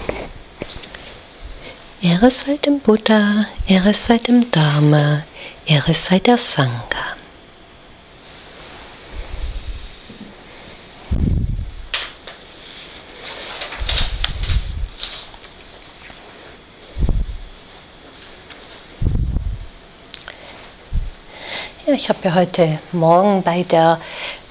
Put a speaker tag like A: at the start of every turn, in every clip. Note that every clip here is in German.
A: Ehre sei dem Buddha, Ehre sei dem Dharma, Ehre sei der Sangha. Ja, ich habe ja heute Morgen bei der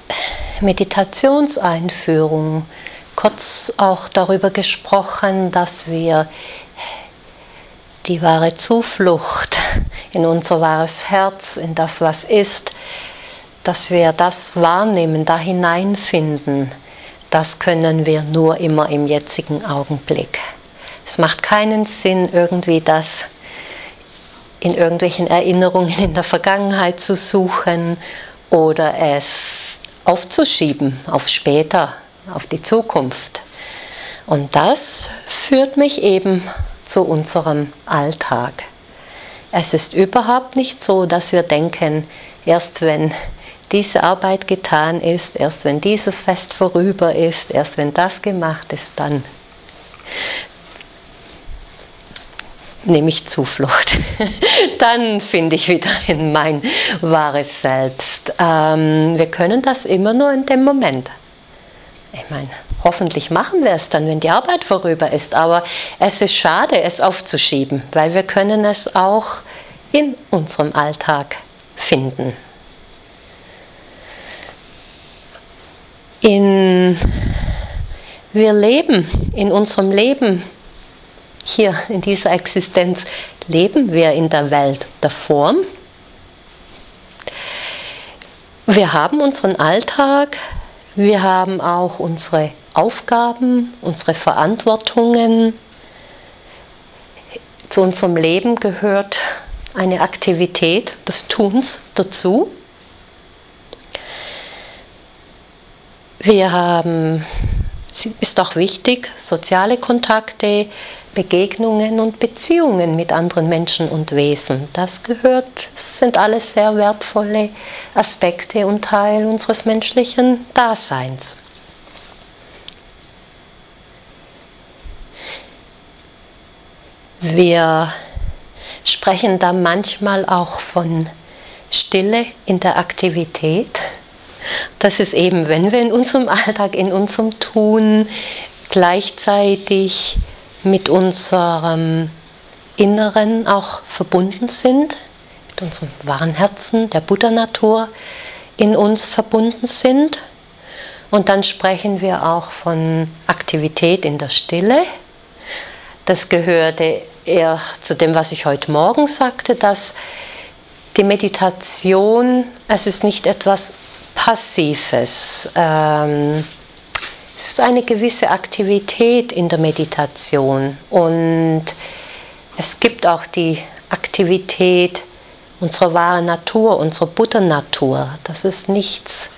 A: Meditationseinführung kurz auch darüber gesprochen, dass wir die wahre Zuflucht in unser wahres Herz, in das, was ist, dass wir das wahrnehmen, da hineinfinden, das können wir nur immer im jetzigen Augenblick. Es macht keinen Sinn, irgendwie das in irgendwelchen Erinnerungen in der Vergangenheit zu suchen oder es aufzuschieben auf später, auf die Zukunft. Und das führt mich eben zu unserem Alltag. Es ist überhaupt nicht so, dass wir denken, erst wenn diese Arbeit getan ist, erst wenn dieses Fest vorüber ist, erst wenn das gemacht ist, dann nehme ich Zuflucht. Dann finde ich wieder in mein wahres Selbst. Wir können das immer nur in dem Moment. Ich meine, hoffentlich machen wir es dann, wenn die Arbeit vorüber ist, aber es ist schade, es aufzuschieben, weil wir können es auch in unserem Alltag finden. Wir leben in unserem Leben, hier in dieser Existenz, leben wir in der Welt der Form. Wir haben unseren Alltag, wir haben auch unsere Aufgaben, unsere Verantwortungen. Zu unserem Leben gehört eine Aktivität des Tuns dazu. Wir haben, es ist auch wichtig, soziale Kontakte, Begegnungen und Beziehungen mit anderen Menschen und Wesen. Das sind alles sehr wertvolle Aspekte und Teil unseres menschlichen Daseins. Wir sprechen da manchmal auch von Stille in der Aktivität. Das ist eben, wenn wir in unserem Alltag, in unserem Tun gleichzeitig mit unserem Inneren auch verbunden sind, mit unserem wahren Herzen, der Buddha-Natur in uns verbunden sind. Und dann sprechen wir auch von Aktivität in der Stille. Das gehörte eher zu dem, was ich heute Morgen sagte, dass die Meditation, es ist nicht etwas Passives. Es ist eine gewisse Aktivität in der Meditation und es gibt auch die Aktivität unserer wahren Natur, unserer Buddha-Natur. Das ist nichts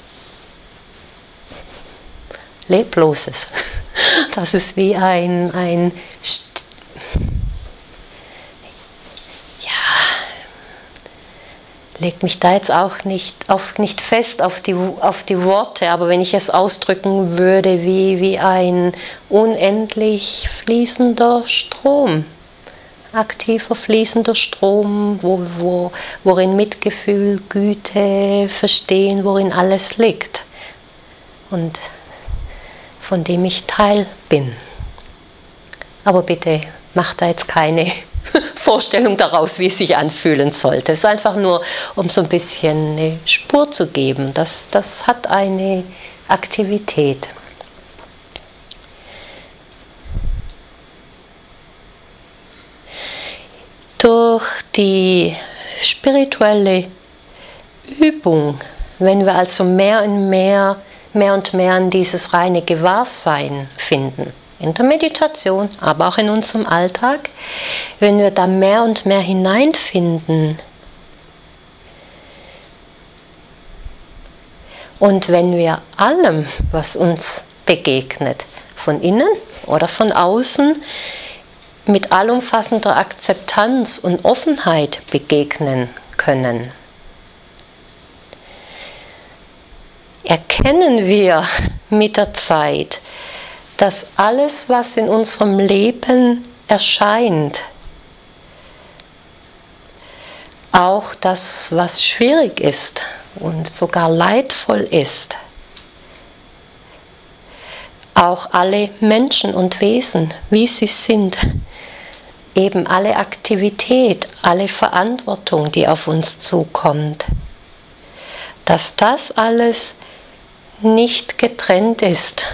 A: Lebloses. Das ist wie legt mich da jetzt auch nicht fest auf die Worte, aber wenn ich es ausdrücken würde, wie ein unendlich fließender Strom, aktiver fließender Strom, worin Mitgefühl, Güte, Verstehen, worin alles liegt und von dem ich Teil bin. Aber bitte macht da jetzt keine Vorstellung daraus, wie es sich anfühlen sollte. Es ist einfach nur, um so ein bisschen eine Spur zu geben. Das hat eine Aktivität. Durch die spirituelle Übung, wenn wir also mehr und mehr in dieses reine Gewahrsein finden, in der Meditation, aber auch in unserem Alltag, wenn wir da mehr und mehr hineinfinden und wenn wir allem, was uns begegnet, von innen oder von außen, mit allumfassender Akzeptanz und Offenheit begegnen können, erkennen wir mit der Zeit, dass alles, was in unserem Leben erscheint, auch das, was schwierig ist und sogar leidvoll ist, auch alle Menschen und Wesen, wie sie sind, eben alle Aktivität, alle Verantwortung, die auf uns zukommt, dass das alles nicht getrennt ist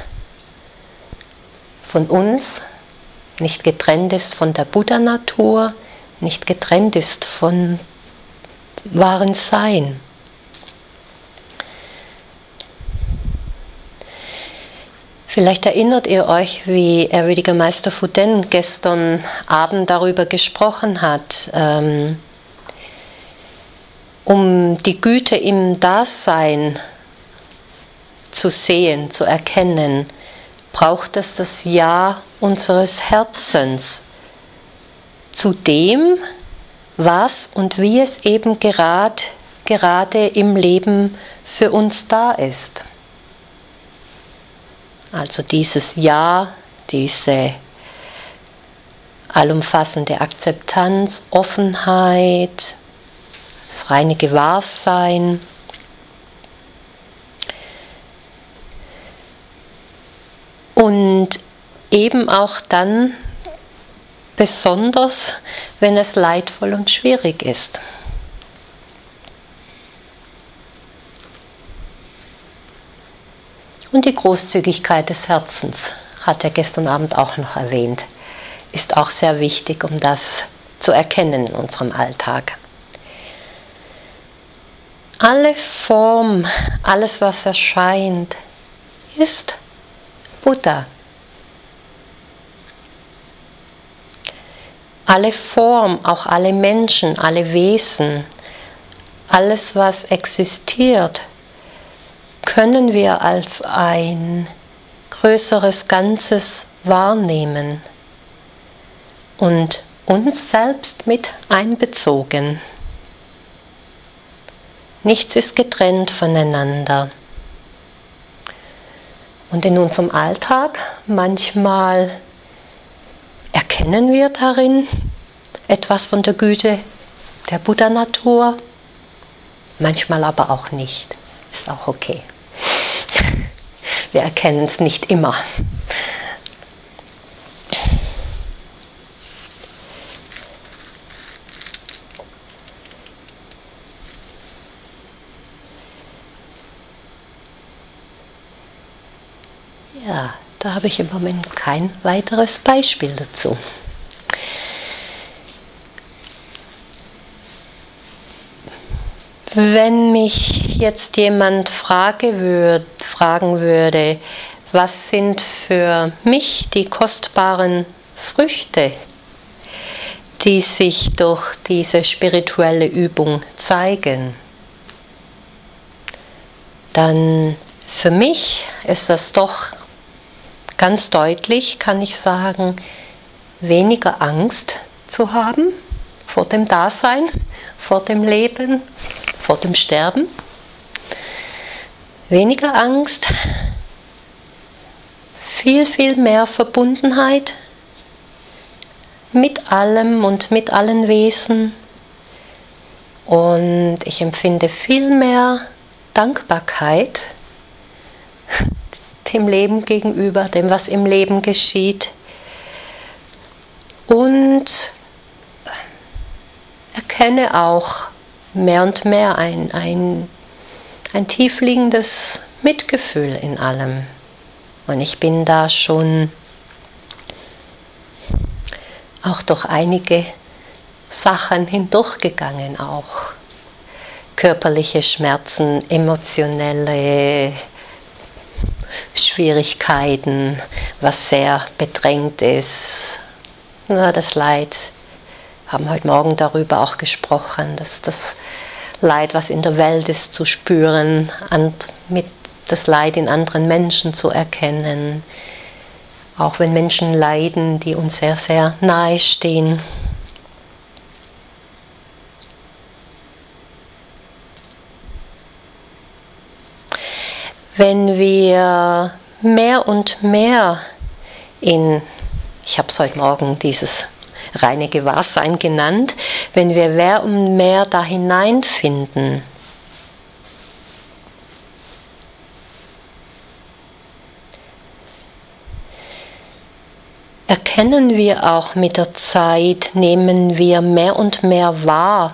A: von uns, nicht getrennt ist von der Buddha-Natur, nicht getrennt ist von wahren Sein. Vielleicht erinnert ihr euch, wie ehrwürdiger Meister Fuden gestern Abend darüber gesprochen hat, um die Güte im Dasein zu sehen, zu erkennen, braucht es das Ja unseres Herzens zu dem, was und wie es eben gerade im Leben für uns da ist. Also dieses Ja, diese allumfassende Akzeptanz, Offenheit, das reine Gewahrsein. Und eben auch dann besonders, wenn es leidvoll und schwierig ist. Und die Großzügigkeit des Herzens, hat er gestern Abend auch noch erwähnt, ist auch sehr wichtig, um das zu erkennen in unserem Alltag. Alle Form, alles was erscheint, ist Buddha. Alle Form, auch alle Menschen, alle Wesen, alles was existiert, können wir als ein größeres Ganzes wahrnehmen und uns selbst mit einbezogen. Nichts ist getrennt voneinander. Und in unserem Alltag manchmal erkennen wir darin etwas von der Güte der Buddha-Natur, manchmal aber auch nicht. Ist auch okay. Wir erkennen es nicht immer. Ja, da habe ich im Moment kein weiteres Beispiel dazu. Wenn mich jetzt jemand fragen würde, was sind für mich die kostbaren Früchte, die sich durch diese spirituelle Übung zeigen, dann für mich ist das doch ganz deutlich, kann ich sagen, weniger Angst zu haben vor dem Dasein, vor dem Leben, vor dem Sterben. Weniger Angst, viel, viel mehr Verbundenheit mit allem und mit allen Wesen. Und ich empfinde viel mehr Dankbarkeit dem Leben gegenüber, dem, was im Leben geschieht. Und erkenne auch mehr und mehr ein tiefliegendes Mitgefühl in allem. Und ich bin da schon auch durch einige Sachen hindurchgegangen, auch körperliche Schmerzen, emotionelle Schwierigkeiten, was sehr bedrängt ist. Na, das Leid, wir haben heute Morgen darüber auch gesprochen, dass das Leid, was in der Welt ist, zu spüren, mit das Leid in anderen Menschen zu erkennen, auch wenn Menschen leiden, die uns sehr, sehr nahe stehen. Wenn wir mehr und mehr ich habe es heute Morgen dieses reine Gewahrsein genannt, wenn wir mehr und mehr da hineinfinden, erkennen wir auch mit der Zeit, nehmen wir mehr und mehr wahr,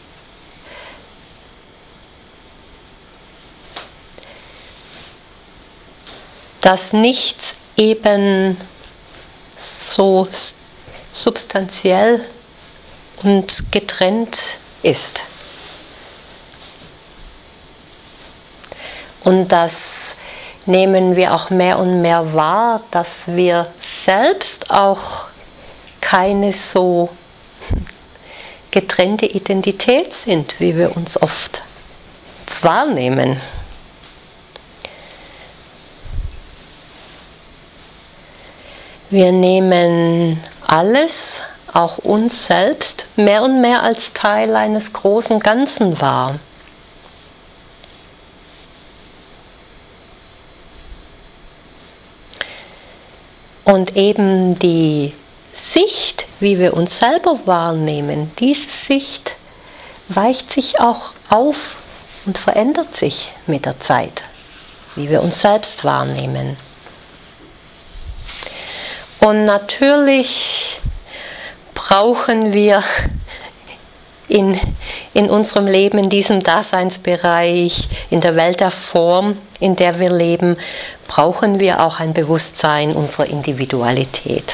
A: dass nichts eben so substanziell und getrennt ist. Und das nehmen wir auch mehr und mehr wahr, dass wir selbst auch keine so getrennte Identität sind, wie wir uns oft wahrnehmen. Wir nehmen alles, auch uns selbst, mehr und mehr als Teil eines großen Ganzen wahr. Und eben die Sicht, wie wir uns selber wahrnehmen, diese Sicht weicht sich auch auf und verändert sich mit der Zeit, wie wir uns selbst wahrnehmen. Und natürlich brauchen wir in unserem Leben, in diesem Daseinsbereich, in der Welt der Form, in der wir leben, brauchen wir auch ein Bewusstsein unserer Individualität.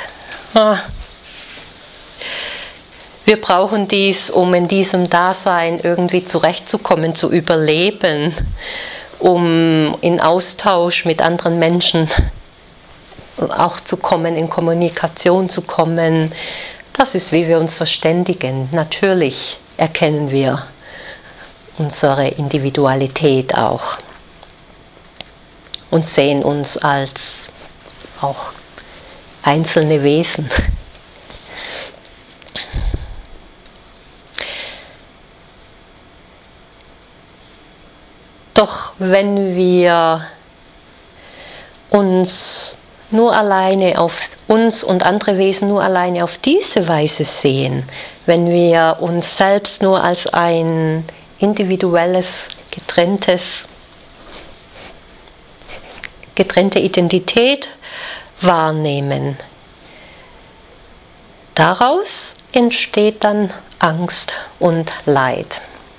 A: Wir brauchen dies, um in diesem Dasein irgendwie zurechtzukommen, zu überleben, um in Austausch mit anderen Menschen auch zu kommen, in Kommunikation zu kommen. Das ist, wie wir uns verständigen. Natürlich erkennen wir unsere Individualität auch und sehen uns als auch einzelne Wesen. Doch wenn wir uns nur alleine auf uns und andere Wesen nur alleine auf diese Weise sehen, wenn wir uns selbst nur als ein individuelles, getrennte Identität wahrnehmen, daraus entsteht dann Angst und Leid.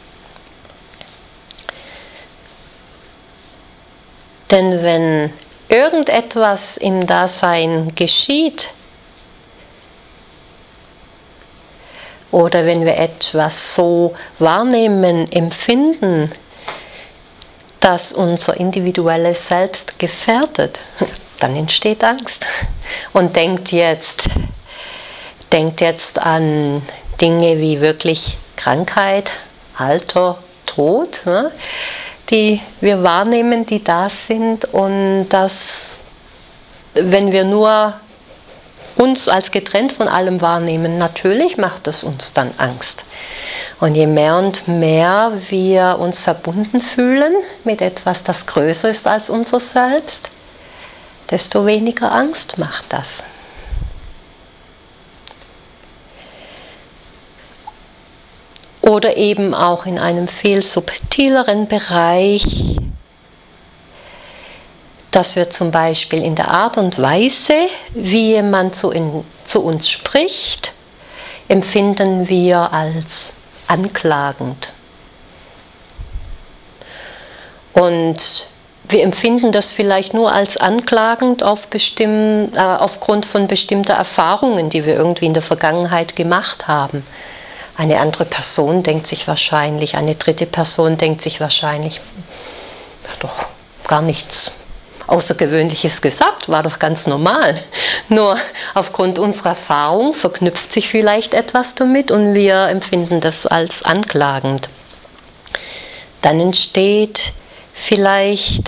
A: Denn wenn irgendetwas im Dasein geschieht oder wenn wir etwas so wahrnehmen, empfinden, dass unser individuelles Selbst gefährdet, dann entsteht Angst und denkt jetzt an Dinge wie wirklich Krankheit, Alter, Tod, die wir wahrnehmen, die da sind, und dass, wenn wir nur uns als getrennt von allem wahrnehmen, natürlich macht es uns dann Angst. Und je mehr und mehr wir uns verbunden fühlen mit etwas, das größer ist als unser Selbst, desto weniger Angst macht das. Oder eben auch in einem viel subtileren Bereich, dass wir zum Beispiel in der Art und Weise, wie jemand zu uns spricht, empfinden wir als anklagend. Und wir empfinden das vielleicht nur als anklagend aufgrund von bestimmter Erfahrungen, die wir irgendwie in der Vergangenheit gemacht haben. Eine andere Person denkt sich wahrscheinlich, eine dritte Person denkt sich wahrscheinlich, hat doch gar nichts Außergewöhnliches gesagt, war doch ganz normal. Nur aufgrund unserer Erfahrung verknüpft sich vielleicht etwas damit und wir empfinden das als anklagend. Dann entsteht vielleicht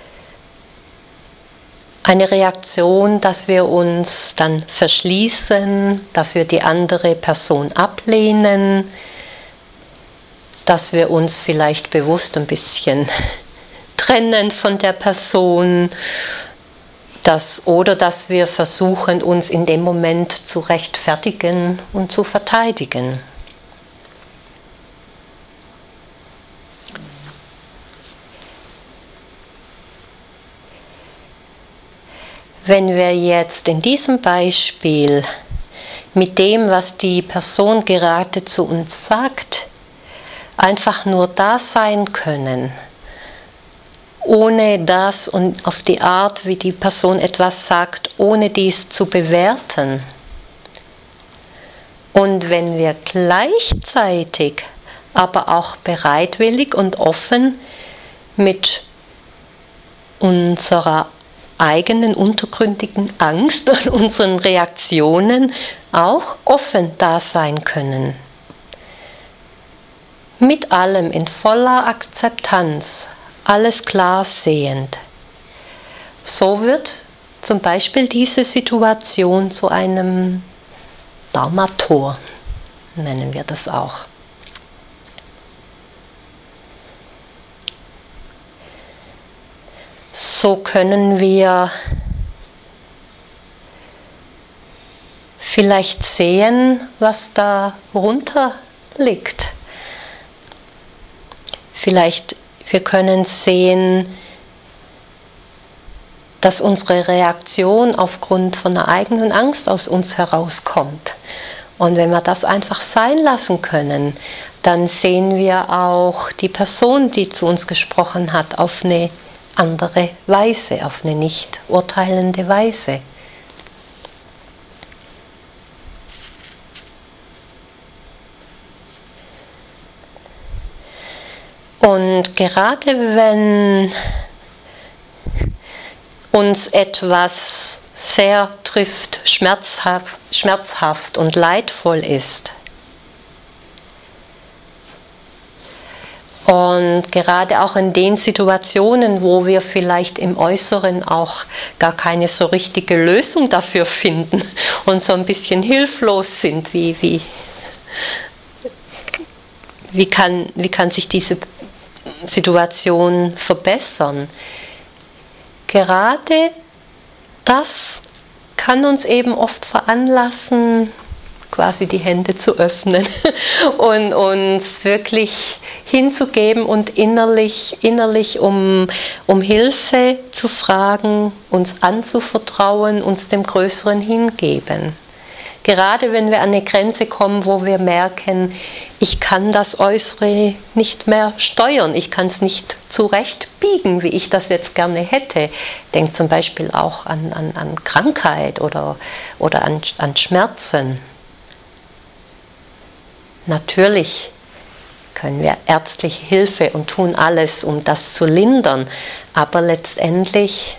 A: eine Reaktion, dass wir uns dann verschließen, dass wir die andere Person ablehnen, dass wir uns vielleicht bewusst ein bisschen trennen von der Person, Oder dass wir versuchen, uns in dem Moment zu rechtfertigen und zu verteidigen. Wenn wir jetzt in diesem Beispiel mit dem, was die Person gerade zu uns sagt, einfach nur da sein können, ohne das und auf die Art, wie die Person etwas sagt, ohne dies zu bewerten. Und wenn wir gleichzeitig aber auch bereitwillig und offen mit unserer eigenen untergründigen Angst und unseren Reaktionen auch offen da sein können. Mit allem in voller Akzeptanz, alles klar sehend. So wird zum Beispiel diese Situation zu einem Dharma-Tor, nennen wir das auch. So können wir vielleicht sehen, was darunter liegt. Vielleicht wir können sehen, dass unsere Reaktion aufgrund von einer eigenen Angst aus uns herauskommt. Und wenn wir das einfach sein lassen können, dann sehen wir auch die Person, die zu uns gesprochen hat, auf eine andere Weise, auf eine nicht urteilende Weise. Und gerade wenn uns etwas sehr trifft, schmerzhaft und leidvoll ist, und gerade auch in den Situationen, wo wir vielleicht im Äußeren auch gar keine so richtige Lösung dafür finden und so ein bisschen hilflos sind, wie kann sich diese Situation verbessern? Gerade das kann uns eben oft veranlassen, quasi die Hände zu öffnen und uns wirklich hinzugeben und innerlich um Hilfe zu fragen, uns anzuvertrauen, uns dem Größeren hingeben. Gerade wenn wir an eine Grenze kommen, wo wir merken, ich kann das Äußere nicht mehr steuern, ich kann es nicht zurechtbiegen, wie ich das jetzt gerne hätte. Denk zum Beispiel auch an Krankheit oder an Schmerzen. Natürlich können wir ärztliche Hilfe und tun alles, um das zu lindern, aber letztendlich,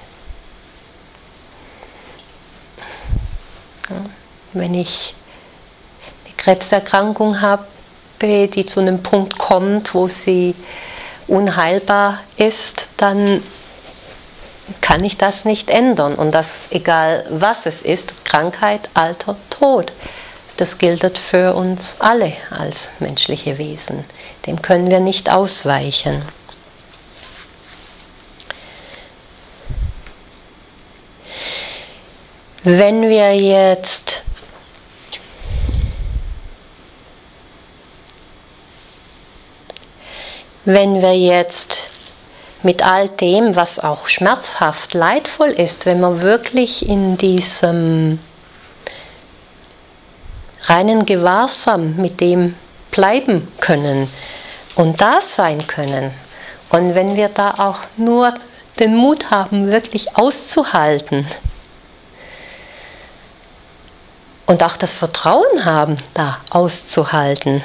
A: wenn ich eine Krebserkrankung habe, die zu einem Punkt kommt, wo sie unheilbar ist, dann kann ich das nicht ändern. Und das, egal was es ist, Krankheit, Alter, Tod. Das gilt für uns alle als menschliche Wesen. Dem können wir nicht ausweichen. Wenn wir jetzt mit all dem, was auch schmerzhaft, leidvoll ist, wenn wir wirklich in diesem reinen Gewahrsam mit dem bleiben können und da sein können, und wenn wir da auch nur den Mut haben, wirklich auszuhalten und auch das Vertrauen haben, da auszuhalten,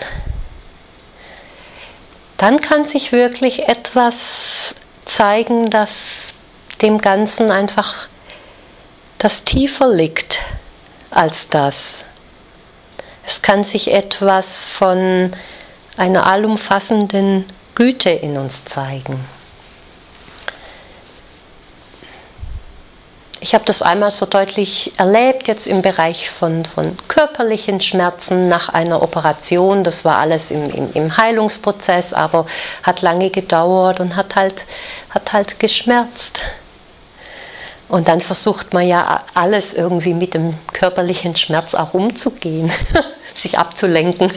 A: dann kann sich wirklich etwas zeigen, das dem Ganzen einfach das tiefer liegt als das. Es kann sich etwas von einer allumfassenden Güte in uns zeigen. Ich habe das einmal so deutlich erlebt, jetzt im Bereich von körperlichen Schmerzen nach einer Operation. Das war alles im Heilungsprozess, aber hat lange gedauert und hat halt geschmerzt. Und dann versucht man ja alles irgendwie mit dem körperlichen Schmerz auch umzugehen, sich abzulenken.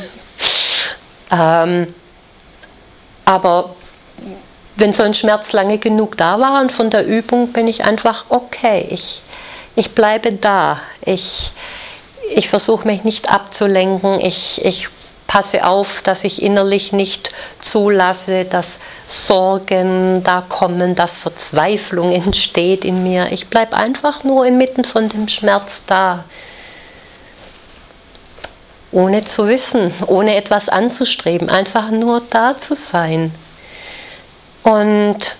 A: Aber wenn so ein Schmerz lange genug da war und von der Übung bin ich einfach okay, ich bleibe da, ich versuche mich nicht abzulenken, ich passe auf, dass ich innerlich nicht zulasse, dass Sorgen da kommen, dass Verzweiflung entsteht in mir. Ich bleibe einfach nur inmitten von dem Schmerz da. Ohne zu wissen, ohne etwas anzustreben, einfach nur da zu sein. Und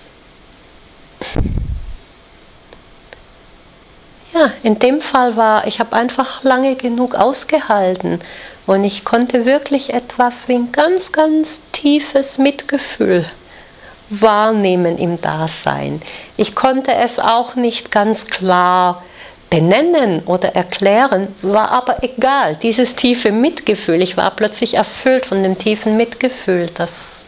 A: ja, in dem Fall ich habe einfach lange genug ausgehalten und ich konnte wirklich etwas wie ein ganz, ganz tiefes Mitgefühl wahrnehmen im Dasein. Ich konnte es auch nicht ganz klar benennen oder erklären, war aber egal. Dieses tiefe Mitgefühl, ich war plötzlich erfüllt von dem tiefen Mitgefühl, das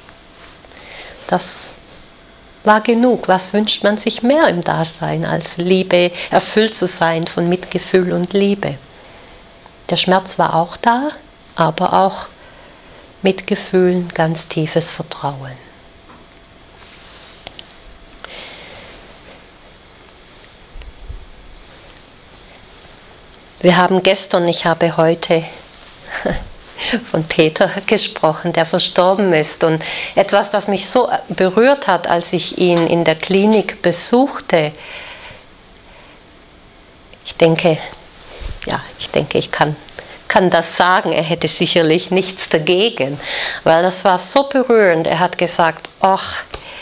A: war genug. Was wünscht man sich mehr im Dasein als Liebe, erfüllt zu sein von Mitgefühl und Liebe? Der Schmerz war auch da, aber auch Mitgefühl, ganz tiefes Vertrauen. Wir haben gestern, ich habe heute von Peter gesprochen, der verstorben ist. Und etwas, das mich so berührt hat, als ich ihn in der Klinik besuchte. Ich denke, ich kann das sagen. Er hätte sicherlich nichts dagegen, weil das war so berührend. Er hat gesagt, ach,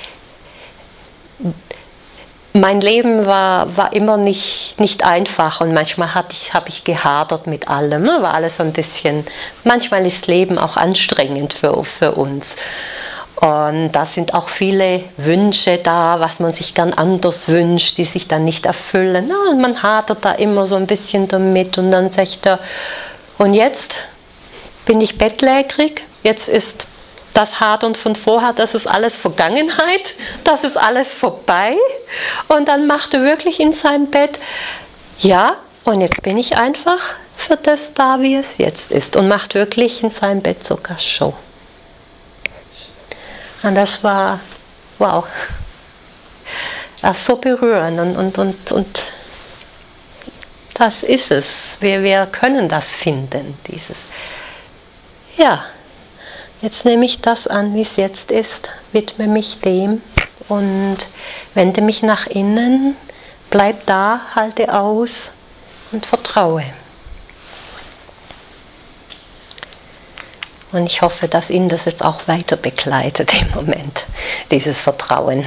A: mein Leben war immer nicht einfach und manchmal habe ich gehadert mit allem. War alles so ein bisschen, manchmal ist Leben auch anstrengend für uns. Und da sind auch viele Wünsche da, was man sich gern anders wünscht, die sich dann nicht erfüllen. Und man hadert da immer so ein bisschen damit und dann sagt er, und jetzt bin ich bettlägerig, jetzt ist das Hadern von vorher, das ist alles Vergangenheit, das ist alles vorbei. Und dann macht er wirklich in seinem Bett, ja, und jetzt bin ich einfach für das da, wie es jetzt ist. Und macht wirklich in seinem Bett sogar Show. Und das war, wow, so berührend. Und das ist es. Wir können das finden, dieses, ja. Jetzt nehme ich das an, wie es jetzt ist, widme mich dem und wende mich nach innen, bleib da, halte aus und vertraue. Und ich hoffe, dass ihn das jetzt auch weiter begleitet im Moment, dieses Vertrauen.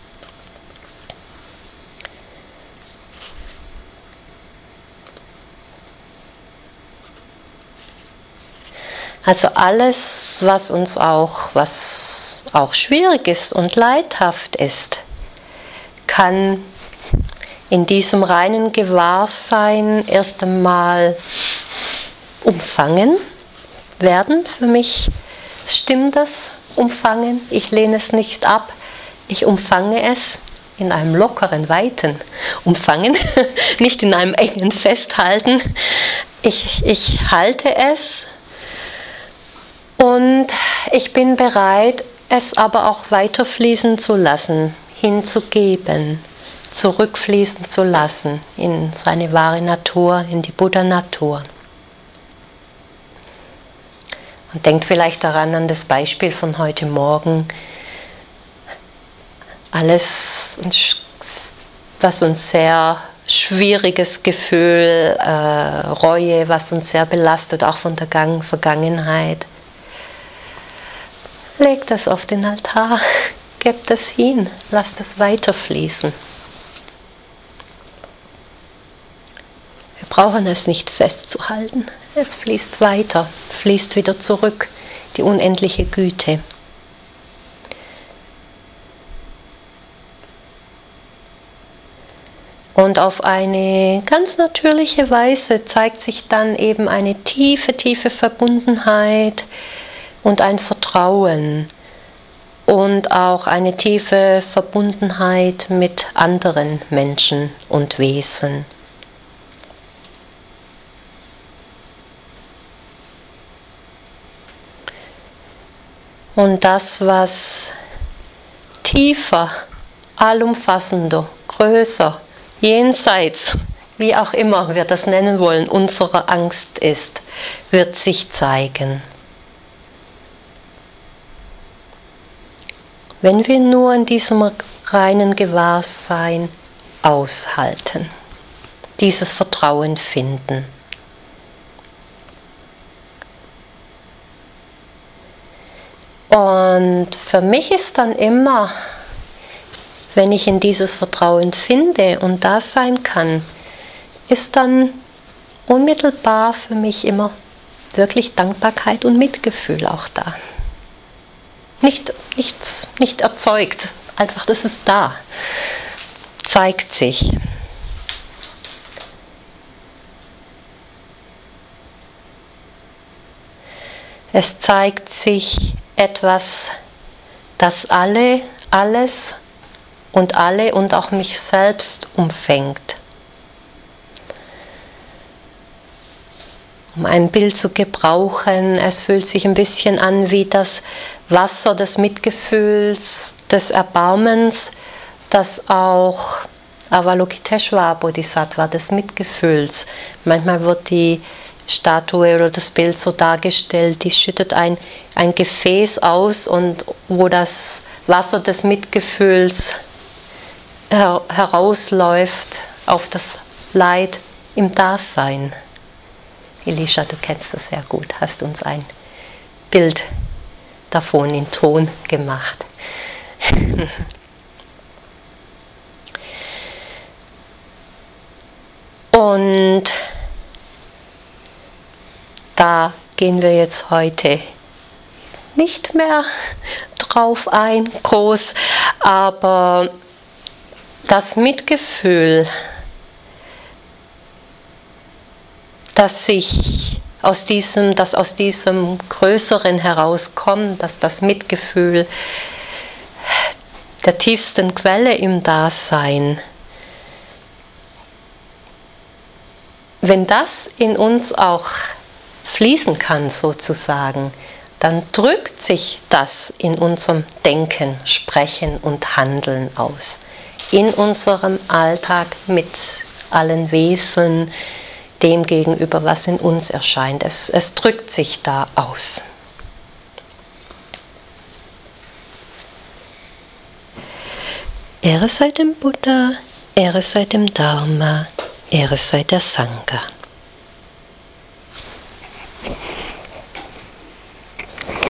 A: Also alles, was auch schwierig ist und leidhaft ist, kann in diesem reinen Gewahrsein erst einmal umfangen werden. Für mich stimmt das, umfangen. Ich lehne es nicht ab. Ich umfange es in einem lockeren, weiten Umfangen, nicht in einem engen Festhalten. Ich halte es. Und ich bin bereit, es aber auch weiterfließen zu lassen, hinzugeben, zurückfließen zu lassen in seine wahre Natur, in die Buddha-Natur. Und denkt vielleicht daran an das Beispiel von heute Morgen. Alles, was uns sehr schwieriges Gefühl, Reue, was uns sehr belastet, auch von der Vergangenheit. Legt das auf den Altar, gebt es hin, lasst es weiterfließen. Wir brauchen es nicht festzuhalten, es fließt weiter, fließt wieder zurück, die unendliche Güte. Und auf eine ganz natürliche Weise zeigt sich dann eben eine tiefe, tiefe Verbundenheit und ein Vertrauen. und auch eine tiefe Verbundenheit mit anderen Menschen und Wesen. Und das, was tiefer, allumfassender, größer, jenseits, wie auch immer wir das nennen wollen, unsere Angst ist, wird sich zeigen. Wenn wir nur in diesem reinen Gewahrsein aushalten, dieses Vertrauen finden. Und für mich ist dann immer, wenn ich in dieses Vertrauen finde und da sein kann, ist dann unmittelbar für mich immer wirklich Dankbarkeit und Mitgefühl auch da. Nicht erzeugt, einfach das ist da, zeigt sich. Es zeigt sich etwas, das alles und alle und auch mich selbst umfängt. Um ein Bild zu gebrauchen, es fühlt sich ein bisschen an wie das Wasser des Mitgefühls, des Erbarmens, das auch Avalokiteshvara Bodhisattva des Mitgefühls. Manchmal wird die Statue oder das Bild so dargestellt, die schüttet ein Gefäß aus und wo das Wasser des Mitgefühls herausläuft auf das Leid im Dasein. Elisha, du kennst das sehr gut, hast uns ein Bild davon in Ton gemacht. Und da gehen wir jetzt heute nicht mehr drauf ein, groß, aber das Mitgefühl, das aus diesem Größeren herauskommt, dass das Mitgefühl der tiefsten Quelle im Dasein, wenn das in uns auch fließen kann sozusagen, dann drückt sich das in unserem Denken, Sprechen und Handeln aus. In unserem Alltag mit allen Wesen, dem gegenüber, was in uns erscheint. Es drückt sich da aus. Ehre sei dem Buddha, Ehre sei dem Dharma, Ehre sei der Sangha.